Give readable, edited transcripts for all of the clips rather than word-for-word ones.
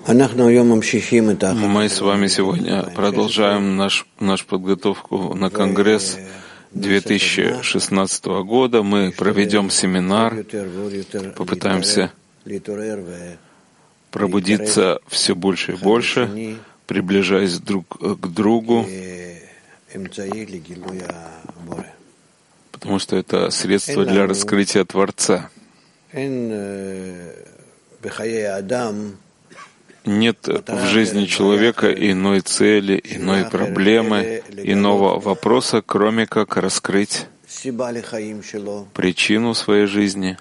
Мы с вами сегодня продолжаем нашу подготовку на Конгресс 2016 года. Мы проведем семинар, попытаемся пробудиться все больше и больше, приближаясь друг к другу, потому что это средство для раскрытия Творца. Нет в жизни человека иной цели, иной проблемы, иного вопроса, кроме как раскрыть причину своей жизни,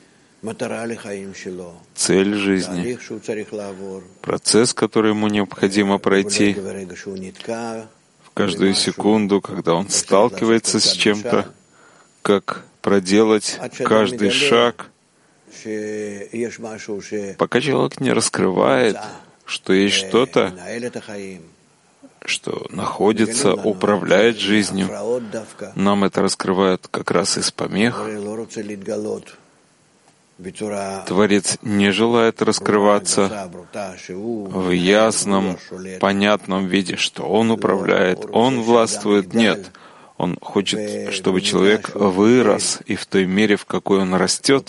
цель жизни, процесс, который ему необходимо пройти в каждую секунду, когда он сталкивается с чем-то, как проделать каждый шаг, пока человек не раскрывает, что есть что-то, что находится, управляет жизнью. Нам это раскрывают как раз из помех. Творец не желает раскрываться в ясном, понятном виде, что он управляет, он властвует. Нет. Он хочет, чтобы человек вырос, и в той мере, в какой он растет,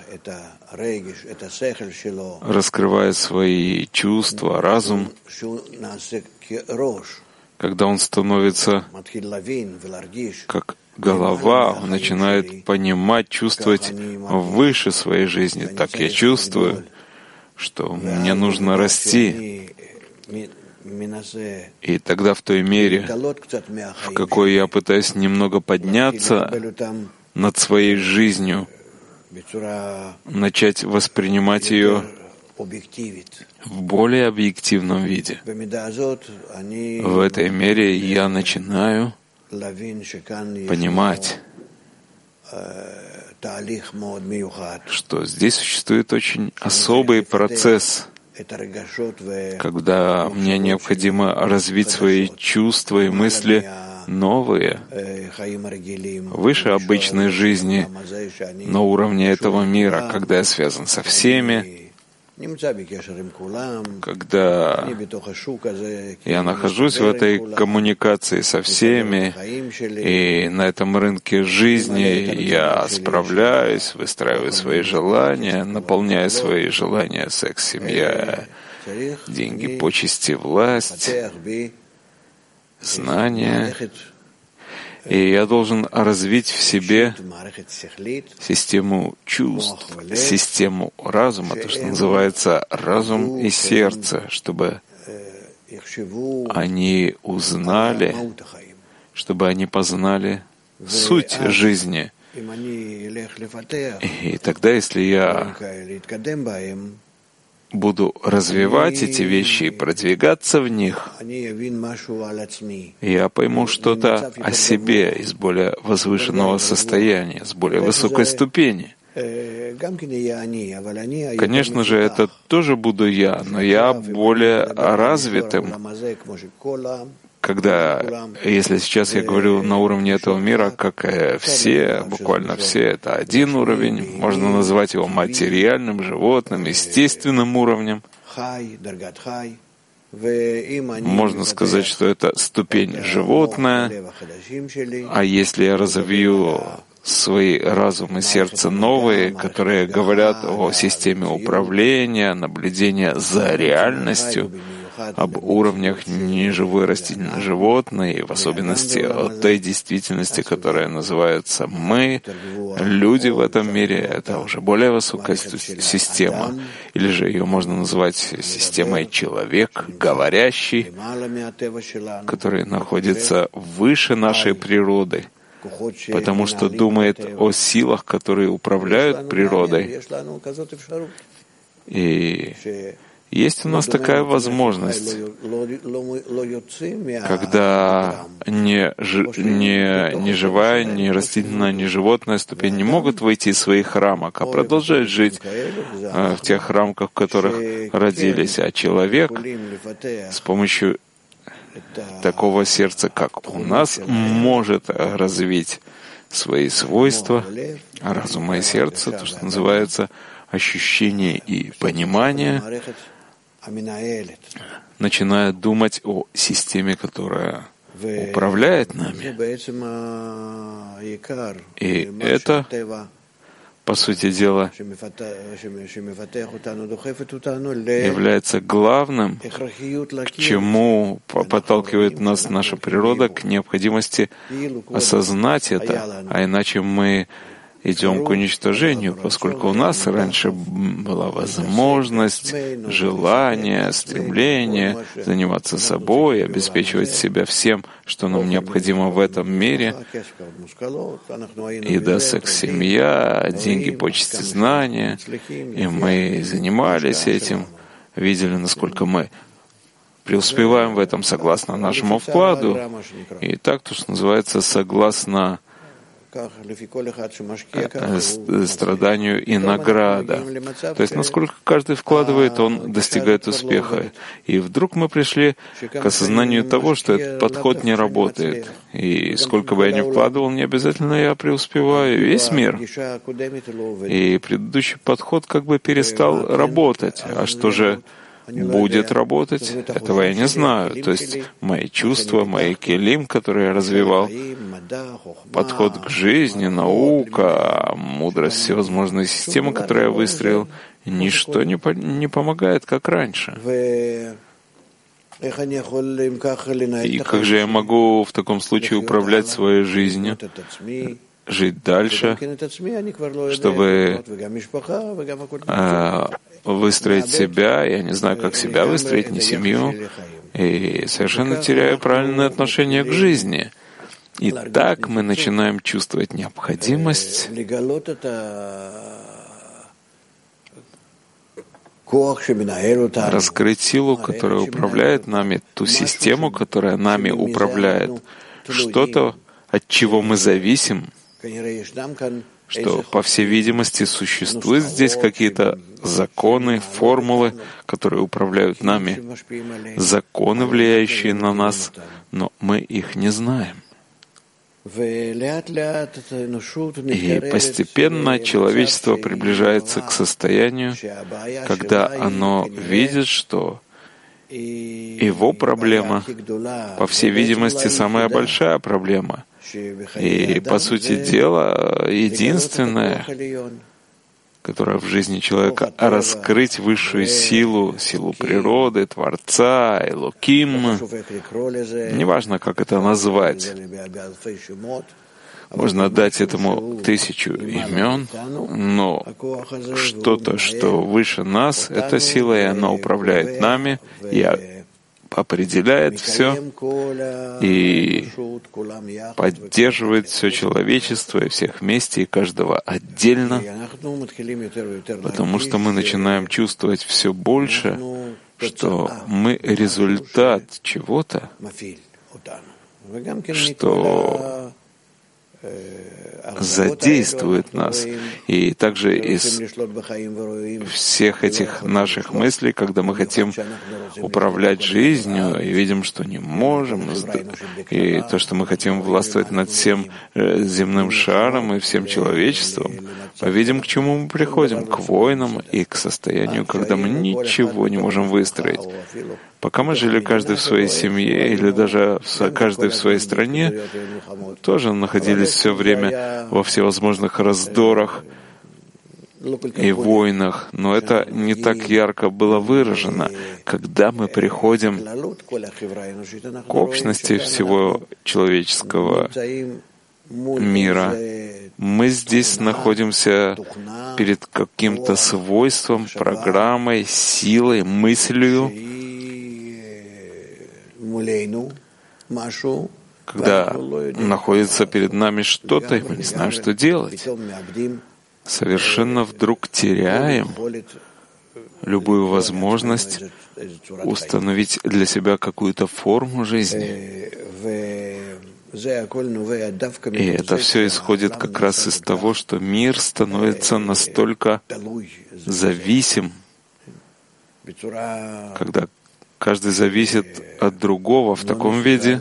раскрывая свои чувства, разум, когда он становится как голова, он начинает понимать, чувствовать выше своей жизни. Так я чувствую, что мне нужно расти. И тогда в той мере, в какой я пытаюсь немного подняться над своей жизнью, начать воспринимать ее в более объективном виде. В этой мере я начинаю понимать, что здесь существует очень особый процесс, когда мне необходимо развить свои чувства и мысли новые, выше обычной жизни, на уровне этого мира, когда я связан со всеми, когда я нахожусь в этой коммуникации со всеми, и на этом рынке жизни я справляюсь, выстраиваю свои желания, наполняю свои желания: секс, семья, деньги, почести, власть, знания. И я должен развить в себе систему чувств, систему разума, то, что называется разум и сердце, чтобы они узнали, чтобы они познали суть жизни. И тогда, если я буду развивать эти вещи и продвигаться в них, я пойму что-то о себе из более возвышенного состояния, с более высокой ступени. Конечно же, это тоже буду я, но я более развитым. Когда, если сейчас я говорю на уровне этого мира, как все, буквально все, это один уровень, можно назвать его материальным, животным, естественным уровнем. Можно сказать, что это ступень животная, а если я разовью свои разум и сердце новые, которые говорят о системе управления, наблюдения за реальностью, об уровнях неживой растительной животной, и в особенности о той действительности, которая называется мы, люди в этом мире. Это уже более высокая система, или же ее можно назвать системой человек, говорящий, который находится выше нашей природы, потому что думает о силах, которые управляют природой. И есть у нас такая возможность, когда ни живая, ни растительная, ни животная ступень не могут выйти из своих рамок, а продолжают жить в тех рамках, в которых родились. А человек с помощью такого сердца, как у нас, может развить свои свойства разума и сердца, то, что называется ощущение и понимание, начиная думать о системе, которая управляет нами. И это, по сути дела, является главным, к чему подталкивает нас наша природа, к необходимости осознать это, а иначе мы идем к уничтожению, поскольку у нас раньше была возможность, желание, стремление заниматься собой, обеспечивать себя всем, что нам необходимо в этом мире. Еда, секс, семья, деньги, почести, знания. И мы занимались этим, видели, насколько мы преуспеваем в этом согласно нашему вкладу. И так, то, что называется, согласно страданию и награда. То есть, насколько каждый вкладывает, он достигает успеха. И вдруг мы пришли к осознанию того, что этот подход не работает. И сколько бы я ни вкладывал, не обязательно я преуспеваю. Весь мир. И предыдущий подход как бы перестал работать. А что же будет работать, этого я не знаю. То есть мои чувства, мои келим, которые я развивал, подход к жизни, наука, мудрость, всевозможные системы, которые я выстроил, ничто не помогает, как раньше. И как же я могу в таком случае управлять своей жизнью, жить дальше, чтобы выстроить себя, я не знаю, как себя выстроить, не семью, и совершенно теряю правильное отношение к жизни. И так мы начинаем чувствовать необходимость раскрыть силу, которая управляет нами, ту систему, которая нами управляет, что-то, от чего мы зависим, что, по всей видимости, существуют здесь какие-то законы, формулы, которые управляют нами, законы, влияющие на нас, но мы их не знаем. И постепенно человечество приближается к состоянию, когда оно видит, что его проблема, по всей видимости, самая большая проблема. И, по сути дела, единственное, которое в жизни человека — раскрыть высшую силу, силу природы, Творца, Элоким. Неважно, как это назвать. Можно дать этому 1000 имен, но что-то, что выше нас, эта сила, и она управляет нами, и определяет все и поддерживает все человечество и всех вместе, и каждого отдельно, потому что мы начинаем чувствовать все больше, что мы результат чего-то, что задействует нас. И также из всех этих наших мыслей, когда мы хотим управлять жизнью и видим, что не можем, и то, что мы хотим властвовать над всем земным шаром и всем человечеством, повидим, к чему мы приходим, к войнам и к состоянию, когда мы ничего не можем выстроить. Пока мы жили каждый в своей семье или даже каждый в своей стране, тоже находились все время во всевозможных раздорах и войнах, но это не так ярко было выражено. Когда мы приходим к общности всего человеческого мира, мы здесь находимся перед каким-то свойством, программой, силой, мыслью, когда находится перед нами что-то, и мы не знаем, что делать. Совершенно вдруг теряем любую возможность установить для себя какую-то форму жизни. И это все исходит как раз из того, что мир становится настолько зависим, когда каждый зависит от другого в таком виде,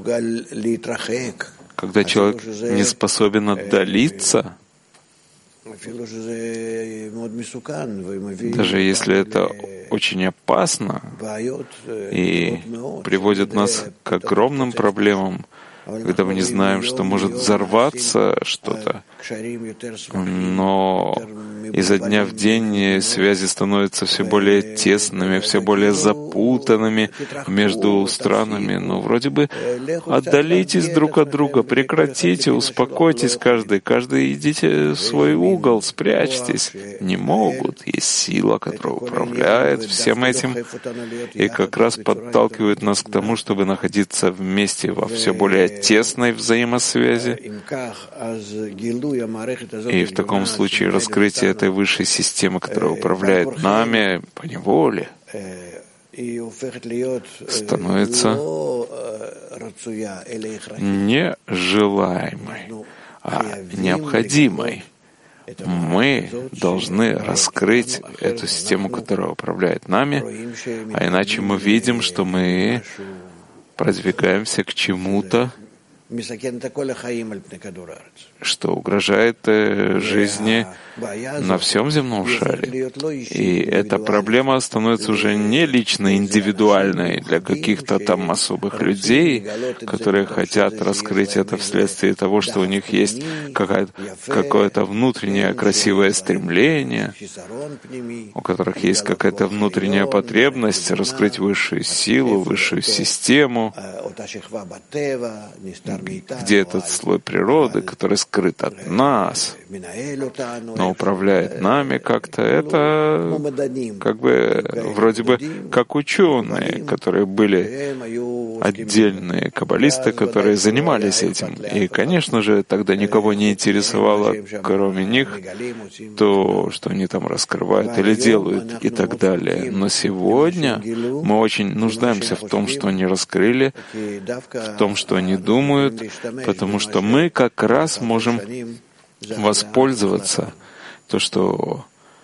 когда человек не способен отдалиться, даже если это очень опасно и приводит нас к огромным проблемам, когда мы не знаем, что может взорваться что-то, но изо дня в день связи становятся все более тесными, все более запутанными между странами. Но вроде бы отдалитесь друг от друга, прекратите, успокойтесь каждый идите в свой угол, спрячьтесь. Не могут. Есть сила, которая управляет всем этим и как раз подталкивает нас к тому, чтобы находиться вместе во все более тесной взаимосвязи. И в таком случае раскрытие этой высшей системы, которая управляет нами поневоле, становится не желаемой, а необходимой. Мы должны раскрыть эту систему, которая управляет нами, а иначе мы видим, что мы продвигаемся к чему-то, что угрожает жизни на всем земном шаре. И эта проблема становится уже не лично индивидуальной для каких-то там особых людей, которые хотят раскрыть это вследствие того, что у них есть какое-то внутреннее красивое стремление, у которых есть какая-то внутренняя потребность раскрыть высшую силу, высшую систему, где этот слой природы, который скрыт от нас, но управляет нами как-то. Это как бы вроде бы как ученые, которые были отдельные каббалисты, которые занимались этим. И, конечно же, тогда никого не интересовало, кроме них, то, что они там раскрывают или делают и так далее. Но сегодня мы очень нуждаемся в том, что они раскрыли, в том, что они думают, потому что мы как раз можем воспользоваться то, что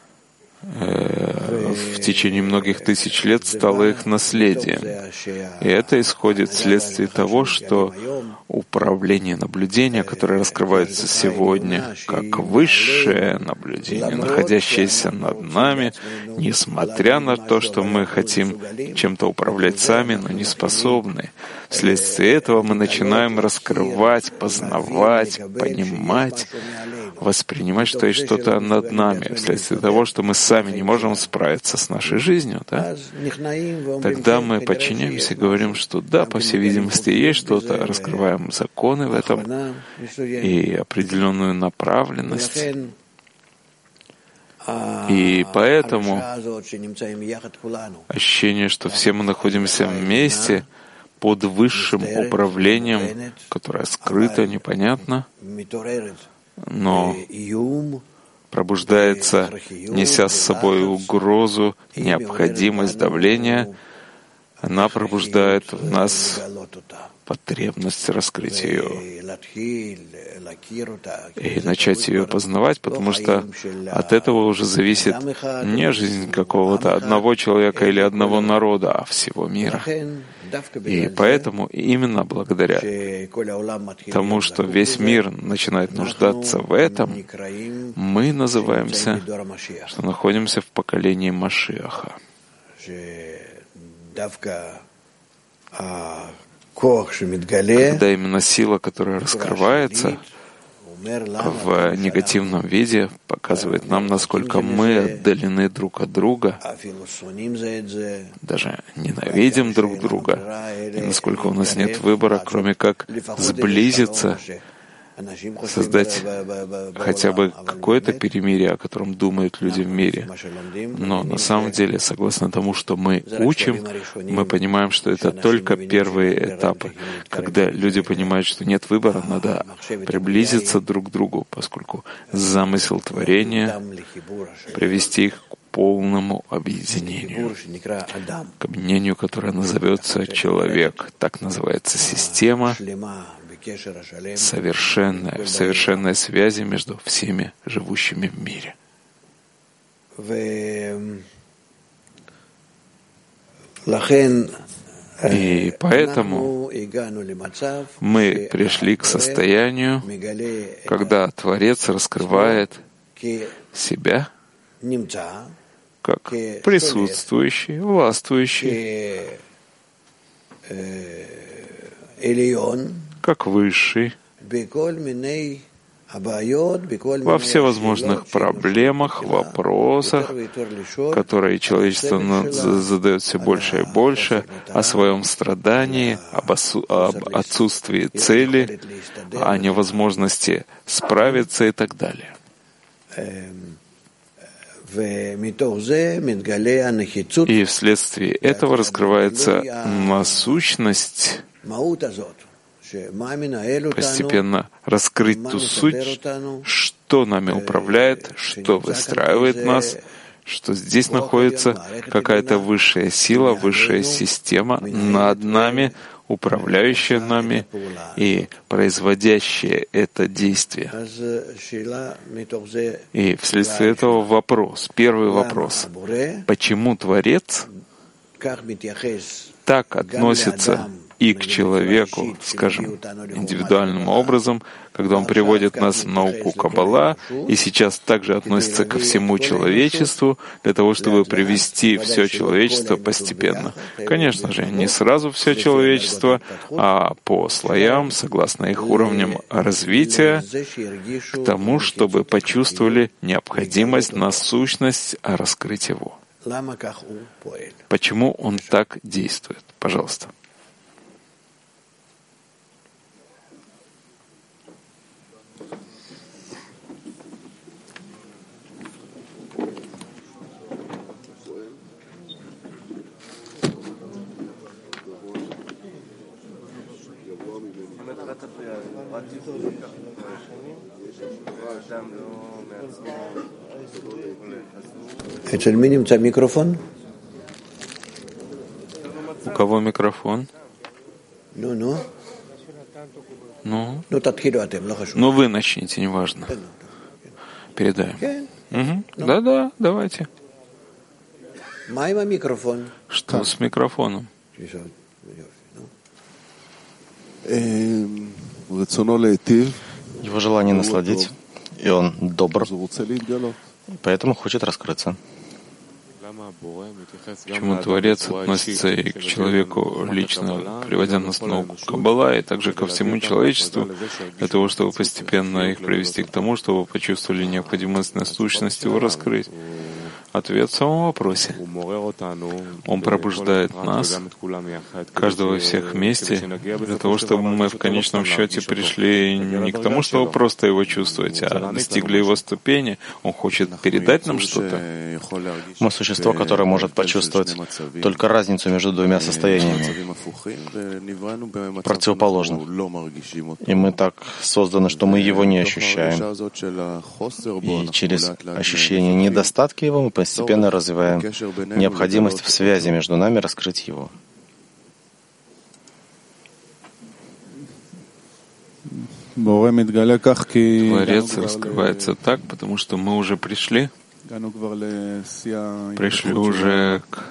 в течение многих тысяч лет стало их наследием. И это исходит вследствие того, что управление наблюдения, которое раскрывается сегодня как высшее наблюдение, находящееся над нами, несмотря на то, что мы хотим чем-то управлять сами, но не способны. Вследствие этого мы начинаем раскрывать, познавать, понимать, воспринимать, что есть что-то над нами, вследствие того, что мы сами не можем справиться с нашей жизнью, да? Тогда мы подчиняемся и говорим, что да, по всей видимости, есть что-то, раскрываем законы в этом и определенную направленность. И поэтому ощущение, что все мы находимся вместе под высшим управлением, которое скрыто, непонятно, но пробуждается, неся с собой угрозу, необходимость давления, она пробуждает в нас потребность раскрыть ее и начать ее познавать, потому что от этого уже зависит не жизнь какого-то одного человека или одного народа, а всего мира. И поэтому именно благодаря тому, что весь мир начинает нуждаться в этом, мы называемся, что находимся в поколении Машиаха. Когда именно сила, которая раскрывается в негативном виде, показывает нам, насколько мы отдалены друг от друга, даже ненавидим друг друга, и насколько у нас нет выбора, кроме как сблизиться, создать хотя бы какое-то перемирие, о котором думают люди в мире. Но на самом деле, согласно тому, что мы учим, мы понимаем, что это только первые этапы, когда люди понимают, что нет выбора, надо приблизиться друг к другу, поскольку замысел творения — привести их к полному объединению, к объединению, которое назовется человек. Так называется система, в совершенной связи между всеми живущими в мире. И поэтому мы пришли к состоянию, когда Творец раскрывает себя как присутствующий, властвующий, как высший, во всевозможных проблемах, вопросах, которые человечество задает все больше и больше, о своем страдании, об отсутствии цели, о невозможности справиться и так далее. И вследствие этого раскрывается насущность, постепенно раскрыть ту суть, что нами управляет, что выстраивает нас, что здесь находится какая-то высшая сила, высшая система над нами, управляющая нами и производящая это действие. И вследствие этого вопрос, первый вопрос, почему Творец так относится и к человеку, скажем, индивидуальным образом, когда он приводит нас в науку Каббала, и сейчас также относится ко всему человечеству, для того, чтобы привести все человечество постепенно. Конечно же, не сразу все человечество, а по слоям, согласно их уровням развития, к тому, чтобы почувствовали необходимость, насущность раскрыть его. Почему он так действует? Пожалуйста. У кого микрофон? Ну, вы начните, неважно. Передаем. Угу. Да, давайте. Что с микрофоном? Его желание насладить, и он добр, поэтому хочет раскрыться. Почему Творец относится и к человеку лично, приводя нас в науку Каббала, и также ко всему человечеству, для того, чтобы постепенно их привести к тому, чтобы почувствовали необходимость насущности его раскрыть? Ответ в самом вопросе. Он пробуждает нас, каждого из всех вместе, для того, чтобы мы в конечном счете пришли не к тому, чтобы просто его чувствовать, а достигли его ступени. Он хочет передать нам что-то. Мы существо, которое может почувствовать только разницу между двумя состояниями, противоположных. И мы так созданы, что мы его не ощущаем. И через ощущение недостатка его мы постепенно развиваем необходимость в связи между нами раскрыть его. Творец раскрывается так, потому что мы уже пришли уже к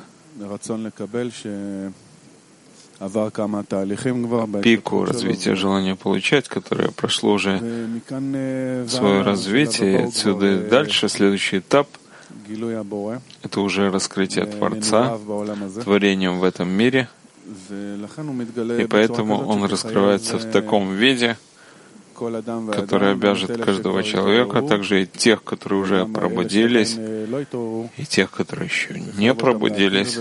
пику развития желания получать, которое прошло уже свое развитие. Отсюда и дальше следующий этап — это уже раскрытие Творца, творением в этом мире, и поэтому он раскрывается в таком виде, который обяжет каждого человека, а также и тех, которые уже пробудились, и тех, которые еще не пробудились,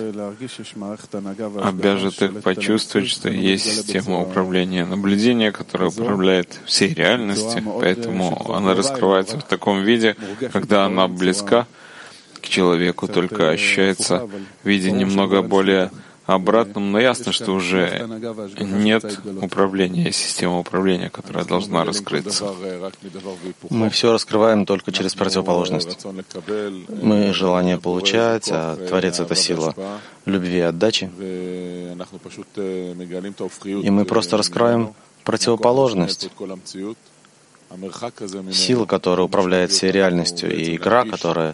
обяжет их почувствовать, что есть система управления наблюдения, которая управляет всей реальностью, поэтому она раскрывается в таком виде, когда она близка к человеку, только ощущается в виде немного более обратном, но ясно, что уже нет управления, системы управления, которая должна раскрыться. Мы все раскрываем только через противоположность. Мы желание получать, а Творец — это сила любви и отдачи. И мы просто раскроем противоположность. Сила, которая управляет всей реальностью, и игра, которая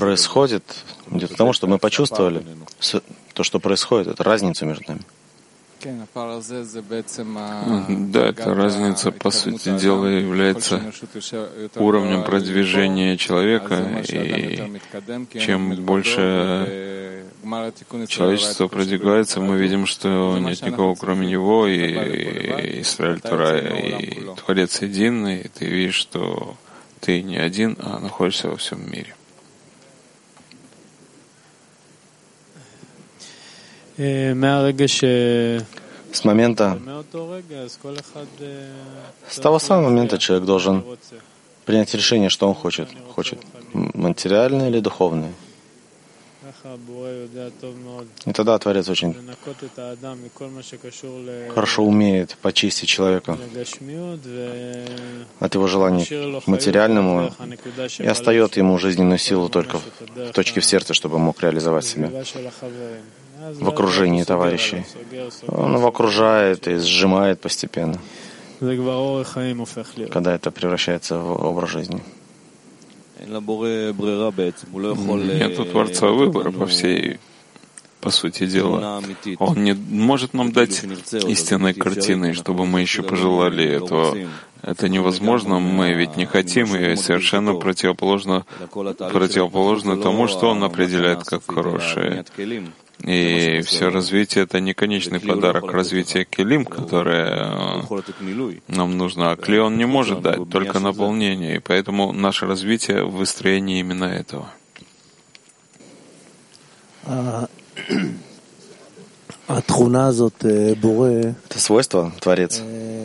происходит идет к тому, что мы почувствовали то, что происходит, это разницу между нами. Да, эта разница, по сути дела, является уровнем продвижения человека, и чем больше человечество продвигается, мы видим, что нет никого кроме него, и Исраэль Тора, и Творец един, и ты видишь, что ты не один, а находишься во всем мире. С момента, с того самого момента человек должен принять решение, что он хочет. Хочет материальное или духовное. И тогда Творец очень хорошо умеет почистить человека от его желаний к материальному и остает ему жизненную силу только в точке в сердце, чтобы он мог реализовать себя в окружении товарищей. Он его окружает и сжимает постепенно, когда это превращается в образ жизни. Нет у Творца выбора по сути дела. Он не может нам дать истинной картины, чтобы мы еще пожелали этого. Это невозможно, мы ведь не хотим, и совершенно противоположно тому, что Он определяет как хорошее. И все развитие — это не конечный подарок развития келим, которое нам нужно. А кли Он не может дать, только наполнение. И поэтому наше развитие в выстроении именно этого. Это свойство, Творец,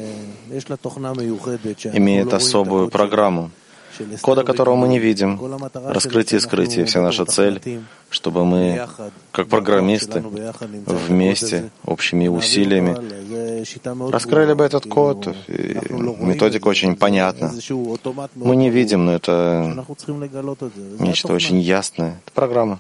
имеет особую программу, кода которого мы не видим, раскрытие и скрытие. Вся наша цель, чтобы мы, как программисты, вместе, общими усилиями, раскрыли бы этот код. И методика очень понятна. Мы не видим, но это нечто очень ясное. Это программа.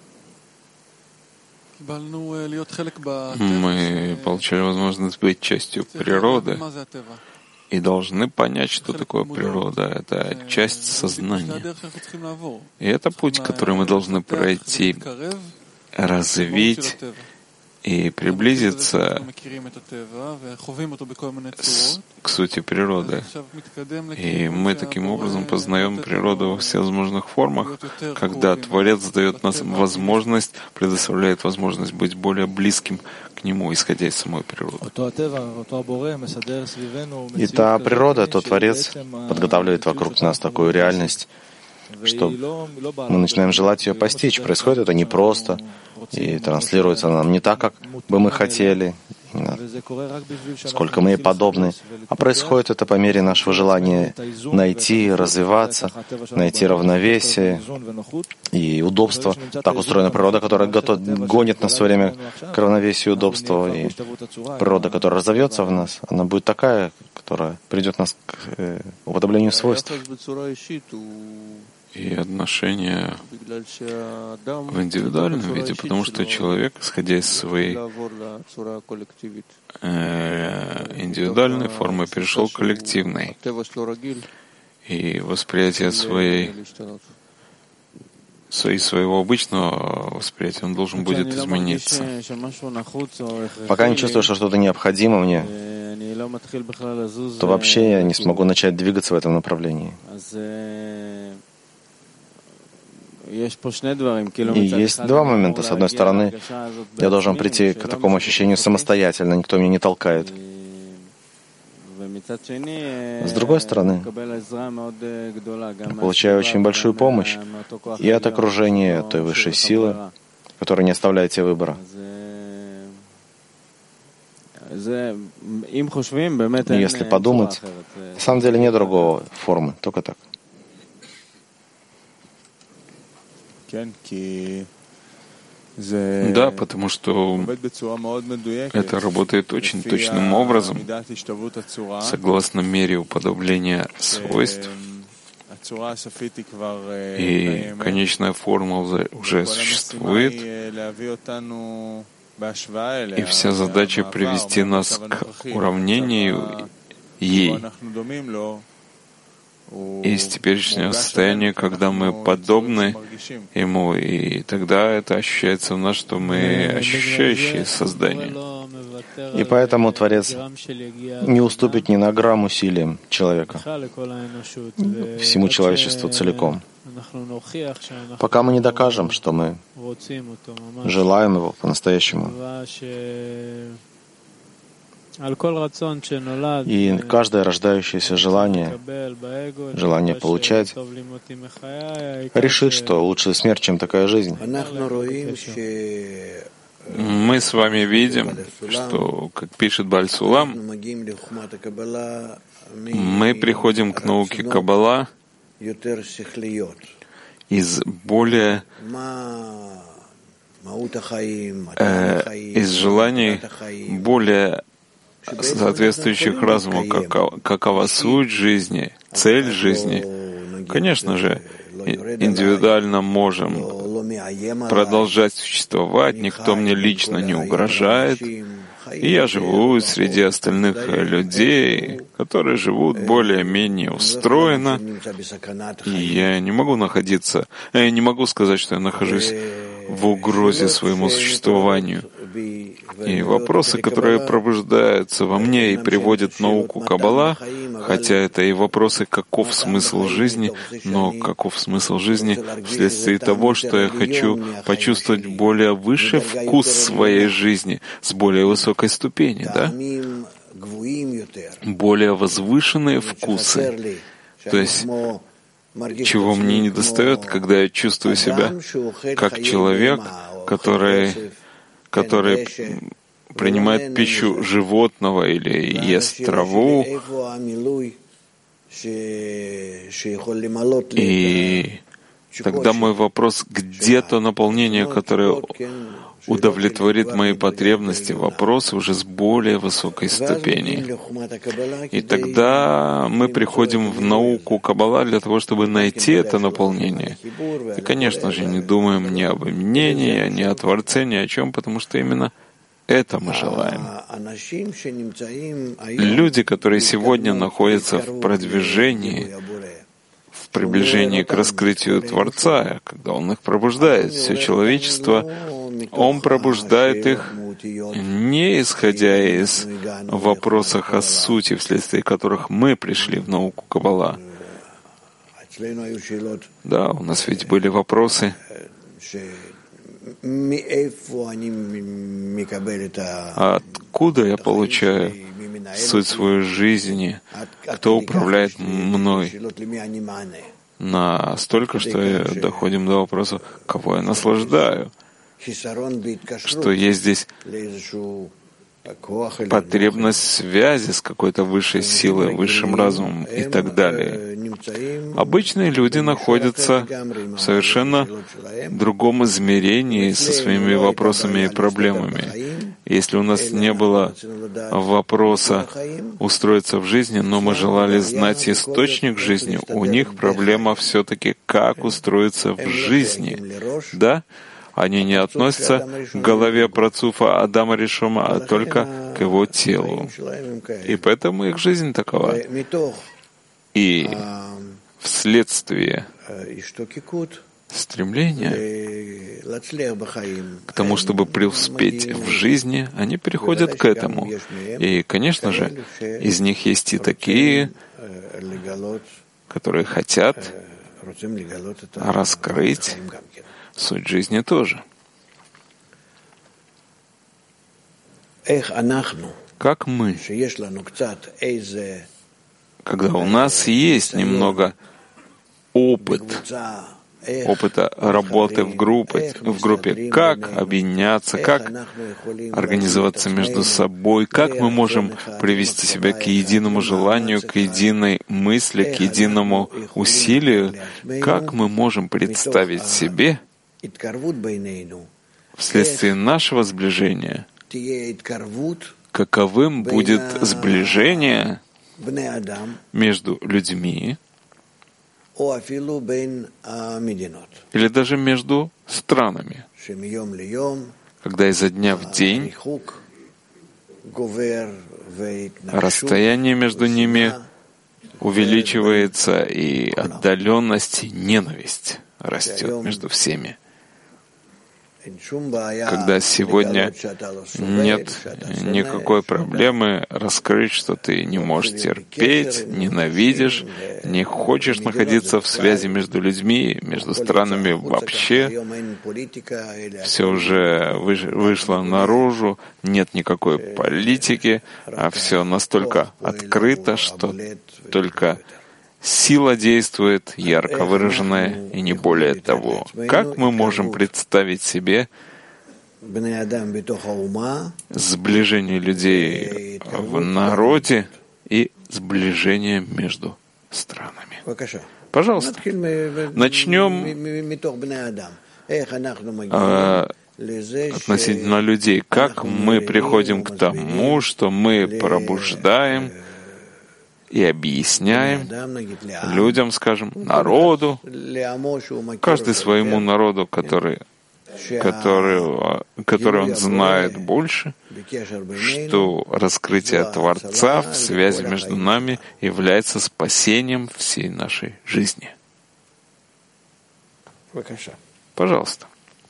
Мы получили возможность быть частью природы и должны понять, что такое природа. Это часть сознания. И это путь, который мы должны пройти, развить и приблизиться к сути природы. И мы таким образом познаем природу во всевозможных формах, когда Творец дает нам возможность, предоставляет возможность быть более близким к Нему, исходя из самой природы. И та природа, тот Творец подготавливает вокруг нас такую реальность, что мы начинаем желать ее постичь. Происходит это непросто, и транслируется нам не так, как бы мы хотели, сколько мы ей подобны, а происходит это по мере нашего желания найти, развиваться, найти равновесие и удобство. Так устроена природа, которая гонит нас все время к равновесию и удобству. И природа, которая разовьется в нас, она будет такая, которая придет нас к уподоблению свойств. И отношения в индивидуальном виде, потому что человек, исходя из своей индивидуальной формы, перешел к коллективной. И восприятие своего обычного восприятия, он должен будет измениться. Пока не чувствую, что что-то необходимо мне, то вообще я не смогу начать двигаться в этом направлении. И есть два момента. С одной стороны, я должен прийти к такому ощущению самостоятельно, никто меня не толкает. С другой стороны, я получаю очень большую помощь и от окружения, от той высшей силы, которая не оставляет тебе выбора. И если подумать, на самом деле нет другого формы, только так. Да, потому что это работает очень точным образом, согласно мере уподобления свойств, и конечная форма уже существует, и вся задача привести нас к уравнению ей. из теперешнего состояния, когда мы подобны Ему, и тогда это ощущается в нас, что мы ощущающие создания. И поэтому Творец не уступит ни на грамм усилиям человека, всему человечеству целиком, пока мы не докажем, что мы желаем Его по-настоящему. И каждое рождающееся желание получать, решит, что лучше смерть, чем такая жизнь. Мы с вами видим, что, как пишет Бааль Сулам, мы приходим к науке Каббала из желаний более соответствующих разуму, какова суть жизни, цель жизни. Конечно же, индивидуально можем продолжать существовать, никто мне лично не угрожает, и я живу среди остальных людей, которые живут более-менее устроенно, и я не могу сказать, что я нахожусь в угрозе своему существованию. И вопросы, которые пробуждаются во мне и приводят науку Каббала, хотя это и вопросы, каков смысл жизни, но каков смысл жизни вследствие того, что я хочу почувствовать более высший вкус своей жизни с более высокой ступени, да? Более возвышенные вкусы. То есть, чего мне недостает, когда я чувствую себя как человек, который принимает пищу животного или ест траву, и тогда мой вопрос, где то наполнение, которое удовлетворит мои потребности, вопрос уже с более высокой ступени. И тогда мы приходим в науку Каббала для того, чтобы найти это наполнение. И, конечно же, не думаем ни об мнении, ни о Творце, ни о чем, потому что именно это мы желаем. Люди, которые сегодня находятся в продвижении, в приближении к раскрытию Творца, когда Он их пробуждает, все человечество, Он пробуждает их не исходя из вопросов о сути, вследствие которых мы пришли в науку Каббала. Да, у нас ведь были вопросы, откуда я получаю суть своей жизни, кто управляет мной, настолько, что доходим до вопроса, кого я наслаждаю, что есть здесь потребность связи с какой-то высшей силой, высшим разумом и так далее. Обычные люди находятся в совершенно другом измерении со своими вопросами и проблемами. Если у нас не было вопроса устроиться в жизни, но мы желали знать источник жизни, у них проблема все-таки, как устроиться в жизни. Да? Они не относятся к голове працуфа Адама Ришома, а только к его телу. И поэтому их жизнь такова. И вследствие стремления к тому, чтобы преуспеть в жизни, они переходят к этому. И, конечно же, из них есть и такие, которые хотят раскрыть суть жизни тоже. Как мы, когда у нас есть немного опыта работы в группе, как объединяться, как организоваться между собой, как мы можем привести себя к единому желанию, к единой мысли, к единому усилию, как мы можем представить себе вследствие нашего сближения, каковым будет сближение между людьми или даже между странами, когда изо дня в день расстояние между ними увеличивается, и отдаленность, и ненависть растет между всеми. Когда сегодня нет никакой проблемы раскрыть, что ты не можешь терпеть, ненавидишь, не хочешь находиться в связи между людьми, между странами вообще, все уже вышло наружу, нет никакой политики, а все настолько открыто, что только сила действует, ярко выраженная, и не более того. Как мы можем представить себе сближение людей в народе и сближение между странами? Пожалуйста, начнем относительно людей. Как мы приходим к тому, что мы пробуждаем и объясняем людям, скажем, народу, каждый своему народу, который он знает больше, что раскрытие Творца в связи между нами является спасением всей нашей жизни. Пожалуйста.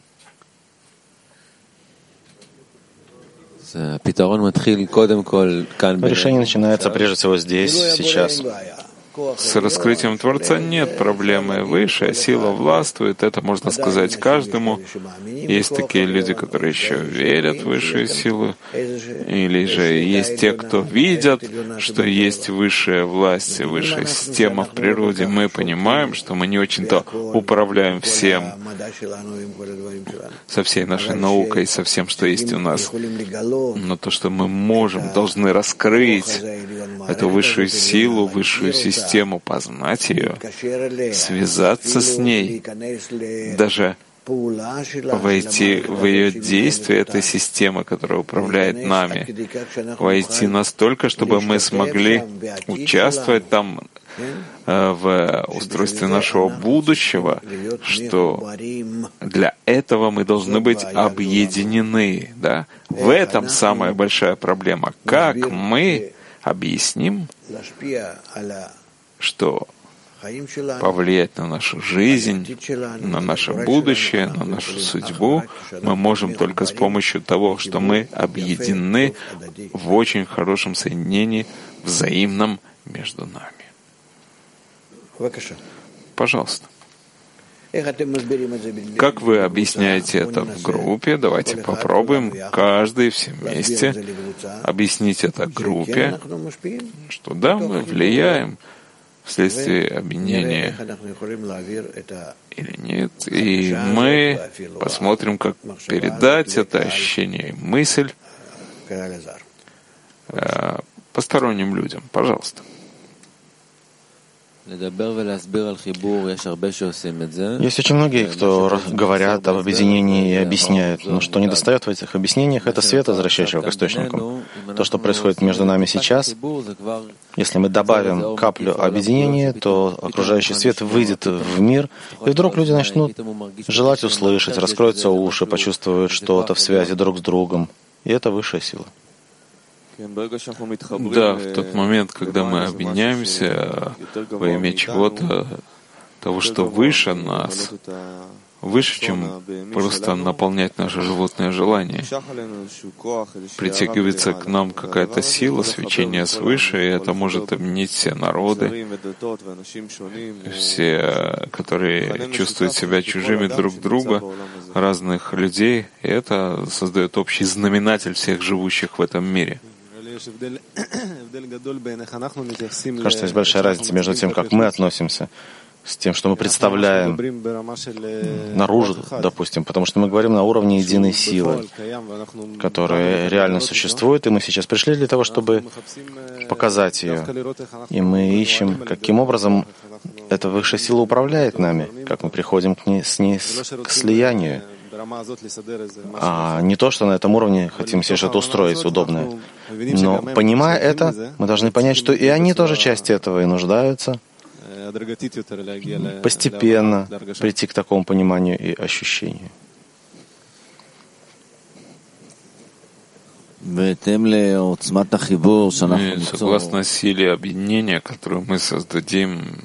Решение начинается прежде всего здесь, сейчас. С раскрытием Творца нет проблемы. Высшая сила властвует, это можно сказать каждому. Есть такие люди, которые еще верят в высшую силу, или же есть те, кто видят, что есть высшая власть и высшая система в природе. Мы понимаем, что мы не очень-то управляем всем, со всей нашей наукой, со всем, что есть у нас. Но то, что мы можем, должны раскрыть эту высшую силу, высшую систему, познать ее, связаться с ней, даже войти в ее действие этой системы, которая управляет нами, войти настолько, чтобы мы смогли участвовать там в устройстве нашего будущего, что для этого мы должны быть объединены. Да? В этом самая большая проблема. Как мы объясним, что повлиять на нашу жизнь, на наше будущее, на нашу судьбу мы можем только с помощью того, что мы объединены в очень хорошем соединении, взаимном между нами. Пожалуйста. Как вы объясняете это в группе? Давайте попробуем каждый все вместе объяснить это группе, что да, мы влияем вследствие объединения или нет. И мы посмотрим, как передать это ощущение и мысль посторонним людям. Пожалуйста. Есть очень многие, кто говорят об объединении и объясняют, но что недостает в этих объяснениях, это свет, возвращающего к источнику. То, что происходит между нами сейчас, если мы добавим каплю объединения, то окружающий свет выйдет в мир, и вдруг люди начнут желать услышать, раскроются уши, почувствуют что-то в связи друг с другом, и это высшая сила. Да, в тот момент, когда мы объединяемся во имя чего-то, того, что выше нас, выше, чем просто наполнять наше животное желание. Притягивается к нам какая-то сила, свечение свыше, и это может объединить все народы, все, которые чувствуют себя чужими друг друга, разных людей, и это создает общий знаменатель всех живущих в этом мире. Кажется, есть большая разница между тем, как мы относимся с тем, что мы представляем наружу, допустим, потому что мы говорим на уровне единой силы, которая реально существует, и мы сейчас пришли для того, чтобы показать ее. И мы ищем, каким образом эта высшая сила управляет нами, как мы приходим к ней, к слиянию. А не то, что на этом уровне хотим себе что-то устроить удобное. Но, понимая это, мы должны понять, что и они тоже часть этого и нуждаются постепенно прийти к такому пониманию и ощущению. И согласно силе объединения, которую мы создадим,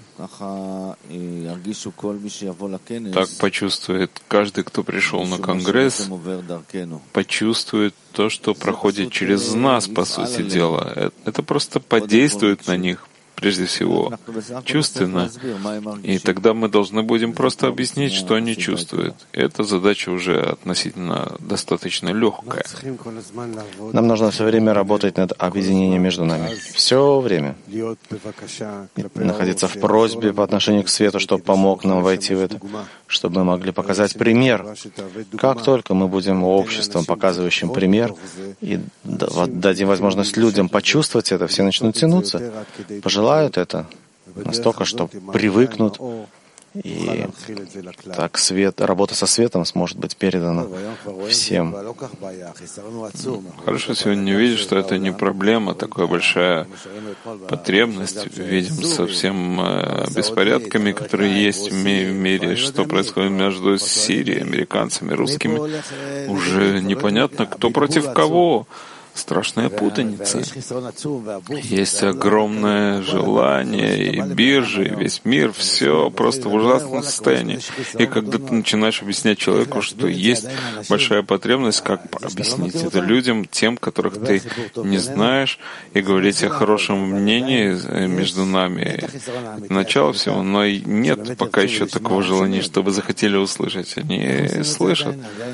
так почувствует каждый, кто пришел на Конгресс, почувствует то, что проходит через нас, по сути дела. Это просто подействует на них, прежде всего, чувственно. И тогда мы должны будем просто объяснить, что они чувствуют. И эта задача уже относительно достаточно легкая. Нам нужно все время работать над объединением между нами. Все время. И находиться в просьбе по отношению к свету, чтобы помог нам войти в это, чтобы мы могли показать пример. Как только мы будем обществом, показывающим пример, и дадим возможность людям почувствовать это, все начнут тянуться, пожелают это настолько, что привыкнут, и так работа со светом сможет быть передана всем. Хорошо сегодня видишь, что это не проблема, такая большая потребность. Видим со всем беспорядками, которые есть в мире, что происходит между Сирией, американцами, русскими. Уже непонятно, кто против кого. Страшная путаница. Есть огромное желание, и биржи, и весь мир, все просто в ужасном состоянии. И когда ты начинаешь объяснять человеку, что есть большая потребность, как объяснить это людям, тем, которых ты не знаешь, и говорить о хорошем мнении между нами. Это начало всего, но нет пока еще такого желания, чтобы захотели услышать. Они слышат.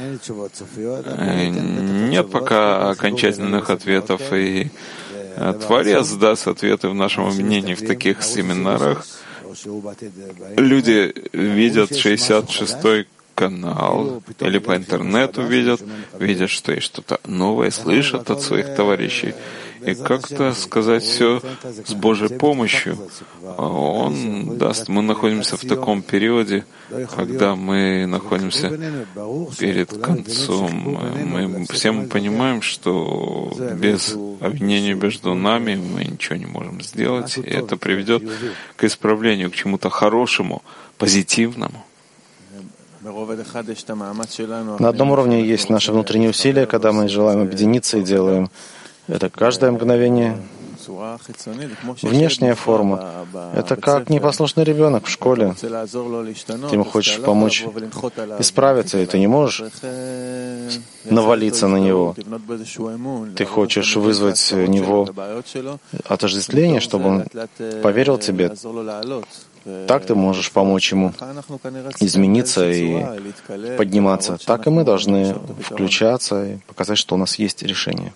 Нет пока окончательно ответов, и Творец даст ответы в нашем мнении в таких семинарах. Люди видят 66-й канал или по интернету видят, что есть что-то новое, слышат от своих товарищей. И как-то сказать все с Божьей помощью. Он даст. Мы находимся в таком периоде, когда мы находимся перед концом. Мы все понимаем, что без объединения между нами мы ничего не можем сделать, и это приведет к исправлению, к чему-то хорошему, позитивному. На одном уровне есть наши внутренние усилия, когда мы желаем объединиться и делаем это каждое мгновение. Внешняя форма — это как непослушный ребенок в школе. Ты ему хочешь помочь исправиться, и ты не можешь навалиться на него. Ты хочешь вызвать у него отождествление, чтобы он поверил тебе. Так ты можешь помочь ему измениться и подниматься. Так и мы должны включаться и показать, что у нас есть решение.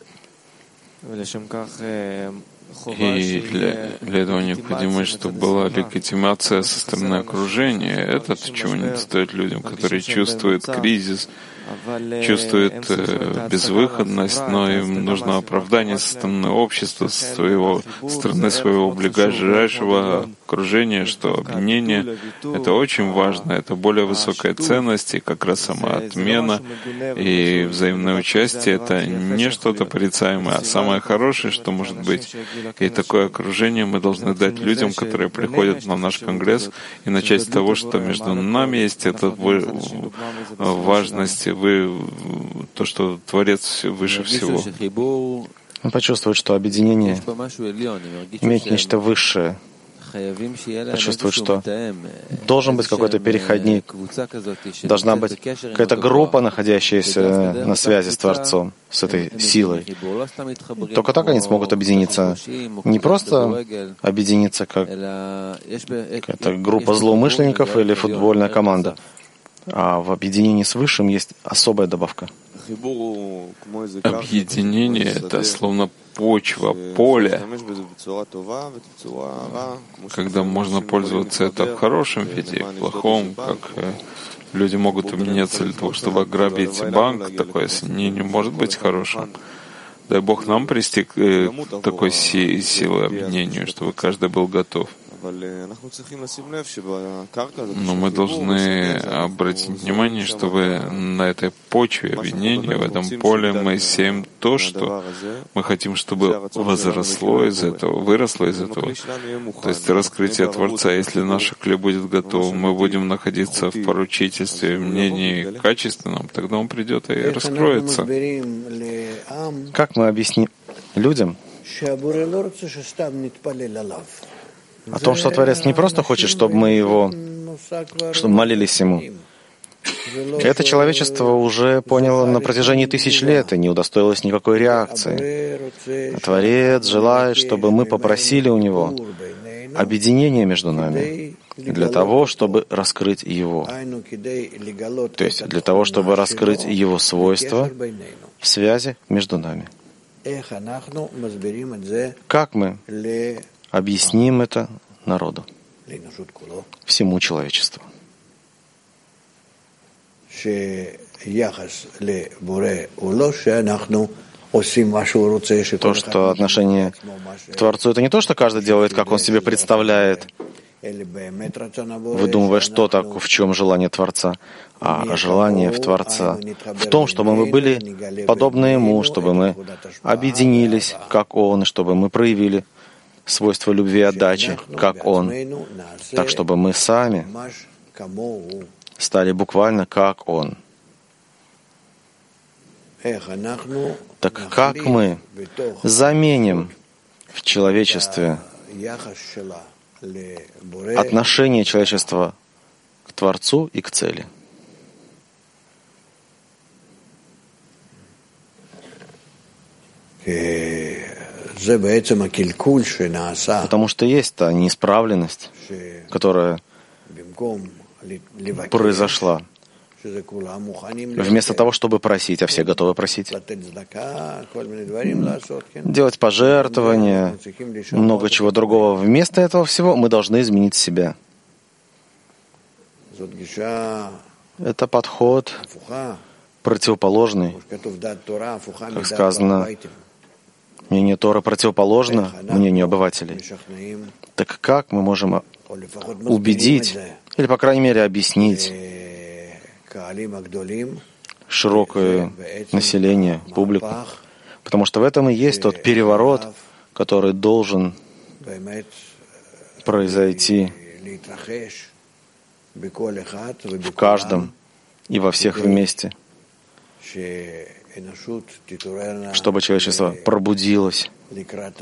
И для этого необходимо, чтобы была легитимация со стороны окружения. Это чего не стоит людям, которые чувствуют кризис, чувствуют безвыходность, но им нужно оправдание со стороны общества, со стороны своего ближайшего окружения, что объединение — это очень важно, это более высокая ценность, и как раз сама отмена и взаимное участие — это не что-то порицаемое, а самое хорошее, что может быть. И такое окружение мы должны дать людям, которые приходят на наш конгресс, и начать с того, что между нами есть эта важность, то, что Творец выше всего. Он почувствует, что объединение имеет нечто высшее. Почувствует, что должен быть какой-то переходник, должна быть какая-то группа, находящаяся на связи с Творцом, с этой силой. Только так они смогут объединиться. Не просто объединиться как какая-то группа злоумышленников или футбольная команда, а в объединении с Высшим есть особая добавка. Объединение — это словно почва, поле, когда можно пользоваться это в хорошем виде, в плохом, как люди могут объединяться для того, чтобы ограбить банк. Такое не может быть хорошим. Дай Бог нам привести к такой силы объединению, чтобы каждый был готов. Но мы должны обратить внимание, чтобы на этой почве объединения, в этом поле мы сеем то, что мы хотим, чтобы возросло из этого, выросло из этого. То есть раскрытие Творца. Если наше клей будет готов, мы будем находиться в поручительстве, в мнении качественном, тогда он придет и раскроется. Как мы объясним людям о том, что Творец не просто хочет, чтобы мы молились Ему. Это человечество уже поняло на протяжении тысяч лет и не удостоилось никакой реакции. А Творец желает, чтобы мы попросили у Него объединения между нами для того, чтобы раскрыть Его. То есть для того, чтобы раскрыть Его свойства в связи между нами. Как мы объясним это народу, всему человечеству? То, что отношение к Творцу, это не то, что каждый делает, как он себе представляет, выдумывая, что так, в чем желание Творца, а желание в Творца в том, чтобы мы были подобны Ему, чтобы мы объединились, как Он, чтобы мы проявили свойства любви и отдачи, как Он, так, чтобы мы сами стали буквально как Он. Так как мы заменим в человечестве отношение человечества к Творцу и к цели? Потому что есть та неисправленность, которая произошла. Вместо того, чтобы просить, а все готовы просить, делать пожертвования, много чего другого. Вместо этого всего мы должны изменить себя. Это подход противоположный. Как сказано, мнение Торы противоположно мнению обывателей. Так как мы можем убедить, или, по крайней мере, объяснить широкое население, публику? Потому что в этом и есть тот переворот, который должен произойти в каждом и во всех вместе, чтобы человечество пробудилось в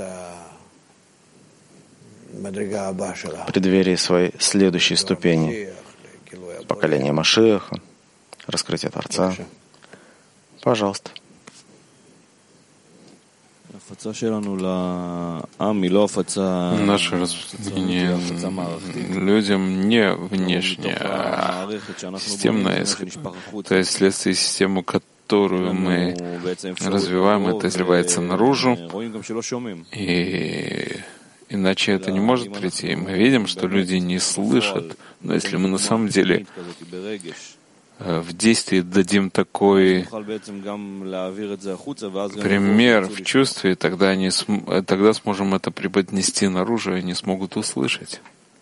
преддверии своей следующей ступени, поколения Машиаха, раскрытие Творца. Пожалуйста. Наше распространение людям не внешнее, а системное. То есть вследствие системы, которую мы развиваем, это изливается наружу, и иначе это не может прийти. И мы видим, что люди не слышат, но если мы на самом деле в действии дадим такой пример в чувстве, тогда сможем это преподнести наружу, и они смогут услышать.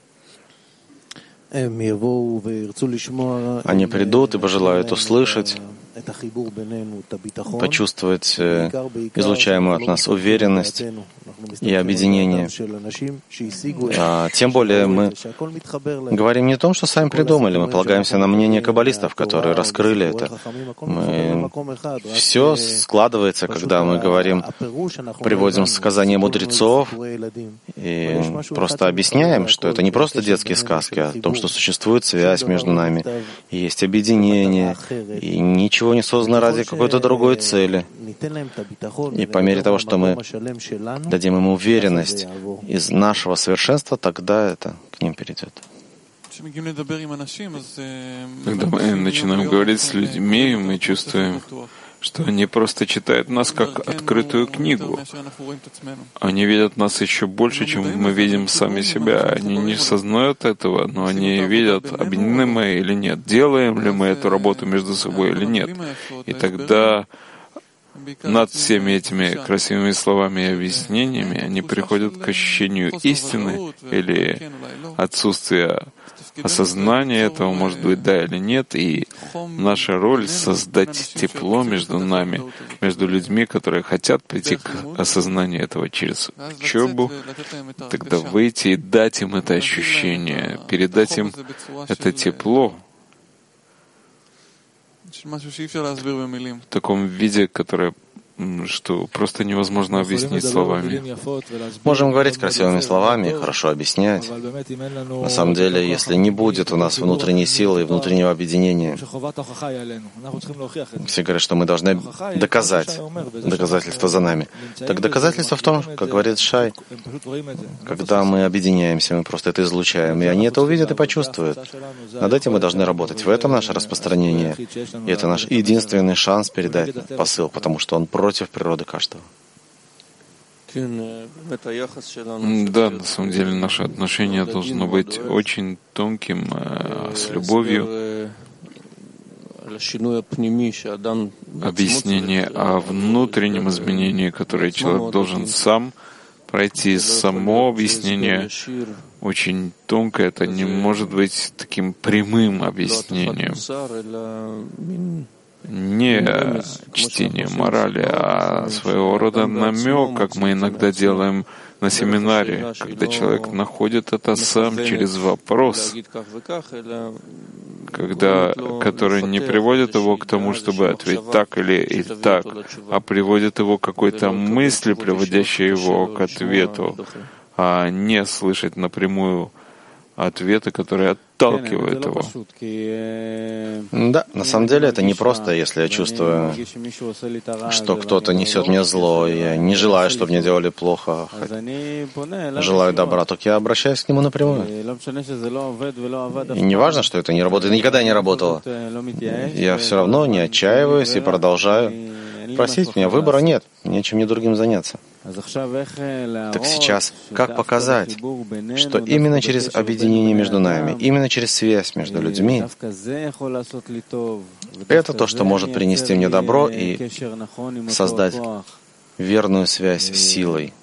Они придут и пожелают услышать, почувствовать излучаемую от нас уверенность и объединение. Тем более мы говорим не о том, что сами придумали, мы полагаемся на мнение каббалистов, которые раскрыли это. Все складывается, когда мы говорим, приводим сказания мудрецов и просто объясняем, что это не просто детские сказки, а о том, что существует связь между нами, есть объединение, и ничего не создано ради какой-то другой цели. И по мере того, что мы дадим им уверенность из нашего совершенства, тогда это к ним перейдет. Когда мы начинаем говорить с людьми, мы чувствуем, что они просто читают нас как открытую книгу. Они видят нас еще больше, чем мы видим сами себя. Они не сознают этого, но они видят, объединены мы или нет, делаем ли мы эту работу между собой или нет. И тогда над всеми этими красивыми словами и объяснениями, они приходят к ощущению истины или отсутствия осознания этого, может быть, да или нет, и наша роль — создать тепло между нами, между людьми, которые хотят прийти к осознанию этого через учебу, тогда выйти и дать им это ощущение, передать им это тепло в таком виде, которое что просто невозможно объяснить словами. Можем говорить красивыми словами, хорошо объяснять. На самом деле, если не будет у нас внутренней силы и внутреннего объединения, все говорят, что мы должны доказать, доказательство за нами. Так доказательство в том, как говорит Шай, когда мы объединяемся, мы просто это излучаем, и они это увидят и почувствуют. Над этим мы должны работать. В этом наше распространение. И это наш единственный шанс передать посыл, потому что он против природы каждого. Да, на самом деле наше отношение должно быть очень тонким, с любовью. Объяснение о внутреннем изменении, которое человек должен сам пройти, само объяснение очень тонкое, это не может быть таким прямым объяснением. Не чтение морали, а своего рода намек, как мы иногда делаем на семинаре, когда человек находит это сам через вопрос, который не приводит его к тому, чтобы ответить так или так, а приводит его к какой-то мысли, приводящей его к ответу, а не слышать напрямую ответы, которые отталкивают его. Да, на самом деле это не просто, если я чувствую, что кто-то несет мне зло, и я не желаю, чтобы мне делали плохо, желаю добра, только я обращаюсь к нему напрямую. И не важно, что это не работает, никогда не работало. Я все равно не отчаиваюсь и продолжаю просить, у меня выбора нет, нечем мне другим заняться. Так сейчас, как показать, что именно через объединение между нами, именно через связь между людьми, это то, что может принести мне добро и создать верную связь с силой.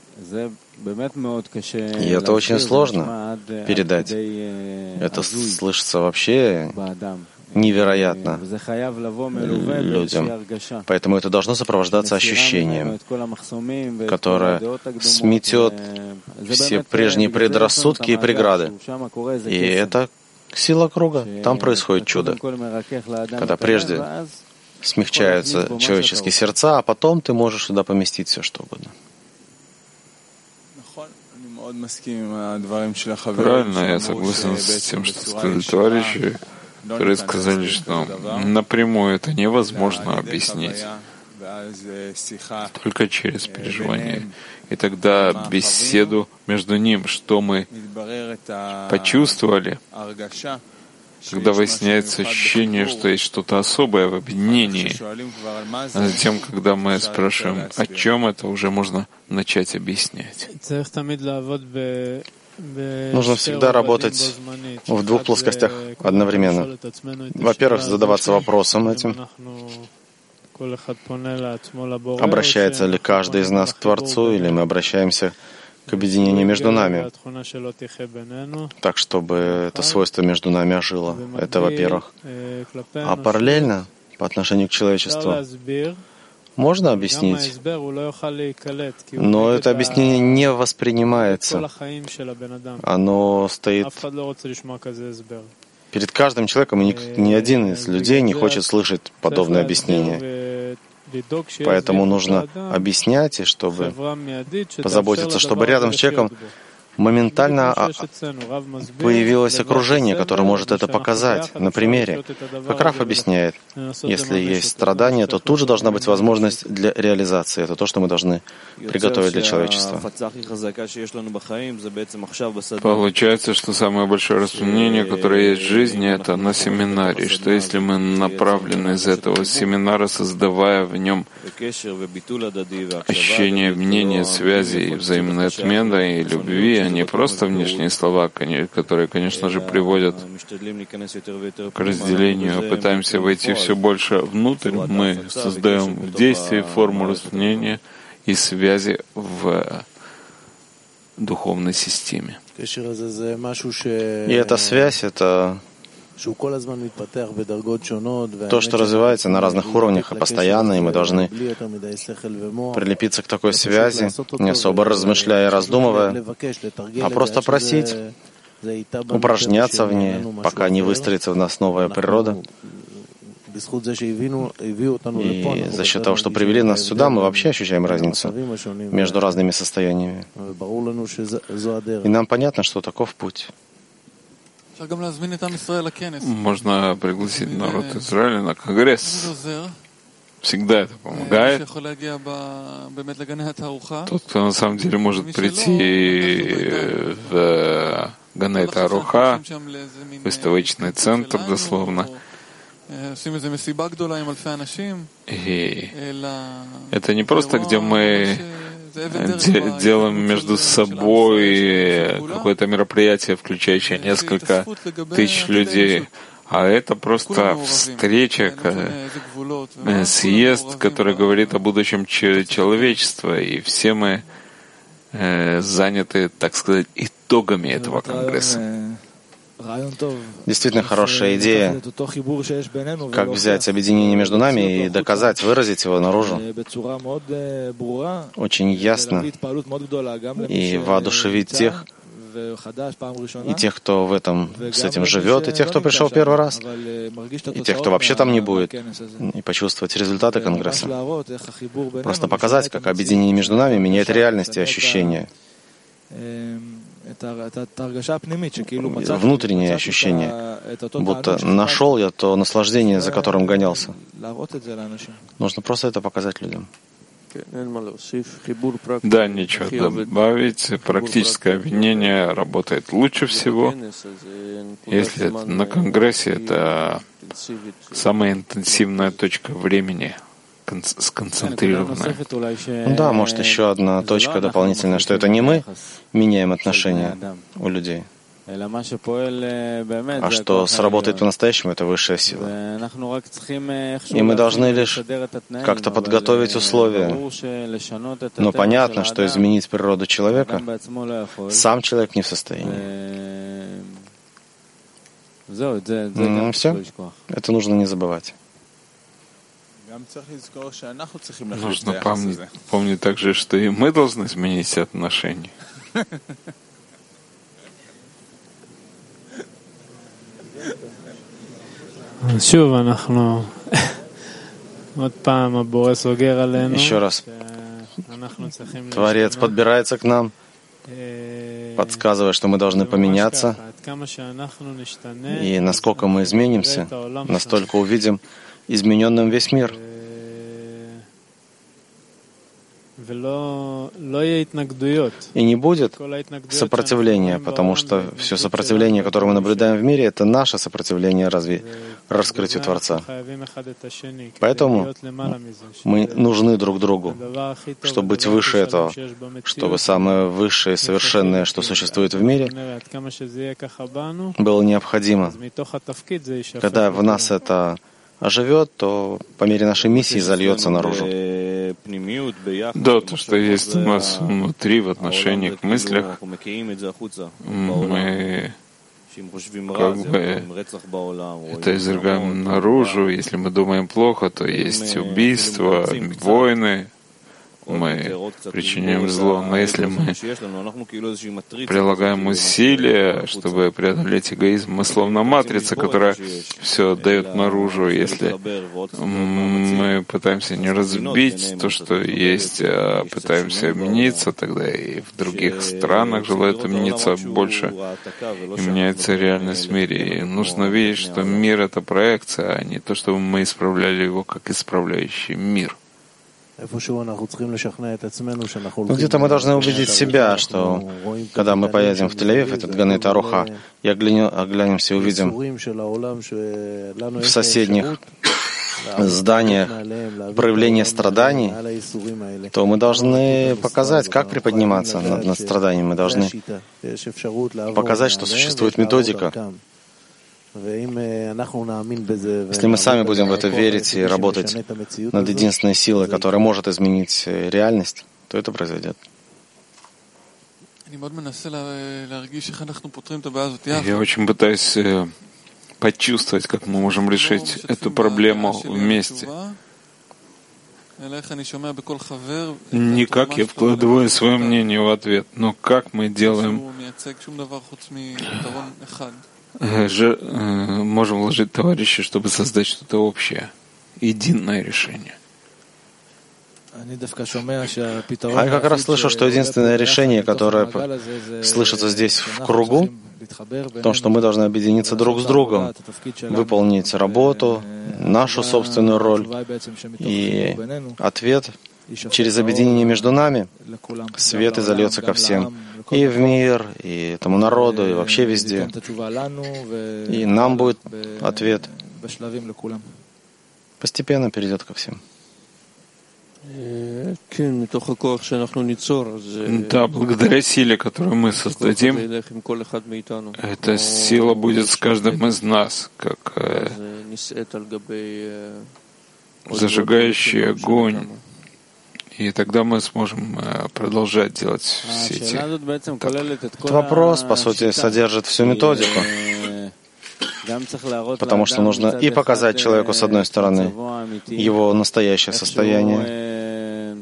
И это очень сложно передать. Это слышится вообще невероятно людям. Поэтому это должно сопровождаться ощущением, которое сметет все прежние предрассудки и преграды. И это сила круга. Там происходит чудо. Когда прежде смягчаются человеческие сердца, а потом ты можешь сюда поместить все, что угодно. Правильно, я согласен с тем, что сказали товарищи, которые сказали, что напрямую это невозможно объяснить, только через переживание. И тогда беседу между ним, что мы почувствовали, когда выясняется ощущение, что есть что-то особое в объединении, а затем, когда мы спрашиваем, о чем это, уже можно начать объяснять. Нужно всегда работать в двух плоскостях одновременно. Во-первых, задаваться вопросом этим, обращается ли каждый из нас к Творцу, или мы обращаемся к объединению между нами, так, чтобы это свойство между нами ожило. Это во-первых. А параллельно, по отношению к человечеству, можно объяснить, но это объяснение не воспринимается. Оно стоит перед каждым человеком, и ни один из людей не хочет слышать подобное объяснение. Поэтому нужно объяснять, и чтобы позаботиться, чтобы рядом с человеком моментально появилось окружение, которое может это показать на примере. Как Раф объясняет, если есть страдания, то тут же должна быть возможность для реализации. Это то, что мы должны приготовить для человечества. Получается, что самое большое распространение, которое есть в жизни, это на семинаре. Что если мы направлены из этого семинара, создавая в нем ощущение мнения, связи, взаимной отмены и любви, не просто внешние слова, которые, конечно же, приводят к разделению, а пытаемся войти все больше внутрь. Мы создаем в действии форму распространения и связи в духовной системе. И эта связь — это то, что развивается на разных уровнях и постоянно, и мы должны прилепиться к такой связи, не особо размышляя и раздумывая, а просто просить, упражняться в ней, пока не выстроится в нас новая природа. И за счет того, что привели нас сюда, мы вообще ощущаем разницу между разными состояниями. И нам понятно, что таков путь. Можно пригласить народ Израиля на конгресс. Всегда это помогает. Тот, кто на самом деле может прийти в Ганет Аруха, выставочный центр, дословно. И это не просто, где мы делаем между собой какое-то мероприятие, включающее несколько тысяч людей, а это просто встреча, съезд, который говорит о будущем человечества, и все мы заняты, так сказать, итогами этого конгресса. Действительно хорошая идея, как взять объединение между нами и доказать, выразить его наружу очень ясно и воодушевить тех, и тех, кто с этим живет, и тех, кто пришел первый раз, и тех, кто вообще там не будет, и почувствовать результаты конгресса. Просто показать, как объединение между нами меняет реальность и ощущения. Внутреннее ощущение, будто нашел я то наслаждение, за которым гонялся. Нужно просто это показать людям. Да, нечего добавить. Практическое объединение работает лучше всего. Если это на конгрессе, это самая интенсивная точка времени, сконцентрированная. Да, может, еще одна точка дополнительная, что это не мы меняем отношения у людей, а что сработает по-настоящему, это высшая сила. И мы должны лишь как-то подготовить условия. Но понятно, что изменить природу человека сам человек не в состоянии. Все. Это нужно не забывать. Нужно помнить также, что и мы должны изменить отношения. Еще раз. Творец подбирается к нам, подсказывая, что мы должны поменяться. И насколько мы изменимся, настолько увидим измененным весь мир. И не будет сопротивления, потому что все сопротивление, которое мы наблюдаем в мире, это наше сопротивление раскрытию Творца. Поэтому мы нужны друг другу, чтобы быть выше этого, чтобы самое высшее и совершенное, что существует в мире, было необходимо. Когда в нас это оживет, то по мере нашей миссии зальется наружу. Да, то, что есть у нас внутри, в отношениях, в мыслях, мы как бы это изрыгаем наружу. Если мы думаем плохо, то есть убийства, войны, мы причиняем зло. Но если мы прилагаем усилия, чтобы преодолеть эгоизм, мы словно матрица, которая все дает наружу. Если мы пытаемся не разбить то, что есть, а пытаемся объединиться, тогда и в других странах желают объединиться больше, и меняется реальность в мире. И нужно видеть, что мир — это проекция, а не то, чтобы мы исправляли его как исправляющий мир. Где-то мы должны убедить себя, что когда мы поедем в Тель-Авив, этот Ганет Аруха, и оглянемся и увидим в соседних зданиях проявление страданий, то мы должны показать, как приподниматься над страданиями. Мы должны показать, что существует методика. Если мы сами будем в это верить и работать над единственной силой, которая может изменить реальность, то это произойдет. Я очень пытаюсь почувствовать, как мы можем решить эту проблему вместе. Не как я вкладываю свое мнение в ответ, но как мы делаем, можем вложить товарищи, чтобы создать что-то общее, единое решение. А я как раз слышу, что единственное решение, которое слышится здесь в кругу, в том, что мы должны объединиться друг с другом, выполнить работу, нашу собственную роль. И ответ через объединение между нами, свет изольется ко всем. И в мир, и этому народу, и вообще везде. И нам будет ответ. Постепенно перейдет ко всем. Да, благодаря силе, которую мы создадим, эта сила будет с каждым из нас, как зажигающий огонь. И тогда мы сможем продолжать делать все эти... Этот вопрос, по сути, содержит всю методику. Потому что нужно и показать человеку, с одной стороны, его настоящее состояние,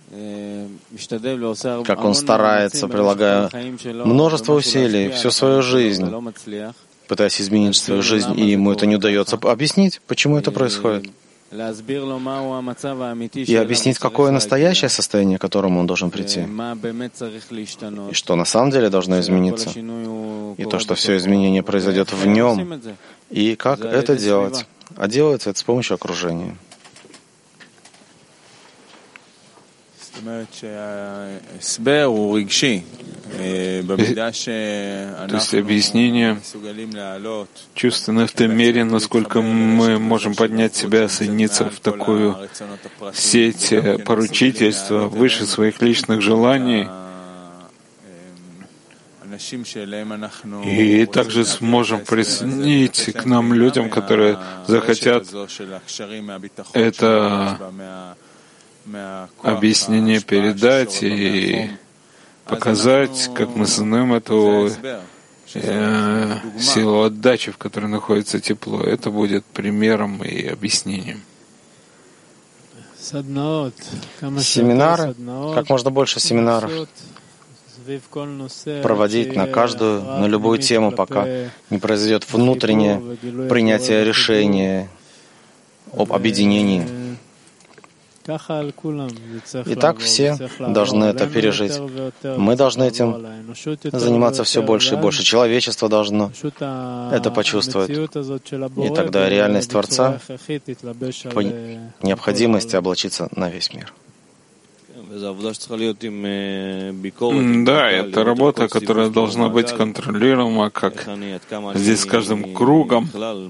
как он старается, прилагая множество усилий, всю свою жизнь, пытаясь изменить свою жизнь, и ему это не удается. Объяснить, почему это происходит. И объяснить, какое настоящее состояние, к которому он должен прийти. И что на самом деле должно измениться. И то, что все изменение произойдет в нем. И как это делать. А делается это с помощью окружения. То есть объяснение чувственное в той мере, насколько мы можем поднять себя, соединиться в такую сеть поручительства выше своих личных желаний, и также сможем присоединить к нам людям, которые захотят это объяснение передать и показать, как мы сознаем эту силу отдачи, в которой находится тепло. Это будет примером и объяснением. Семинары, как можно больше семинаров проводить на любую тему, пока не произойдет внутреннее принятие решения об объединении. И так все должны это пережить. Мы должны этим заниматься все больше и больше. Человечество должно это почувствовать. И тогда реальность Творца по необходимости облачится на весь мир. Да, это работа, которая должна быть контролируема, как здесь с каждым кругом.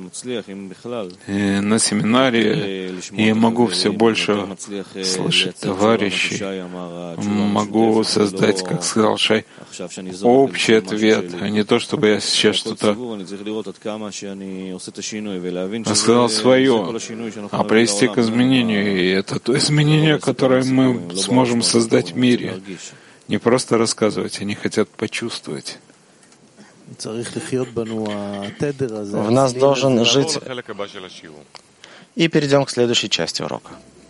И на семинаре я могу все больше слышать товарищей, могу создать, как сказал Шай, общий ответ, а не то, чтобы я сейчас что-то рассказал свое, а привести к изменению. И это то изменение, которое мы сможем создать в мире. Не просто рассказывать, они хотят почувствовать. В нас должен жить. И перейдем к следующей части урока.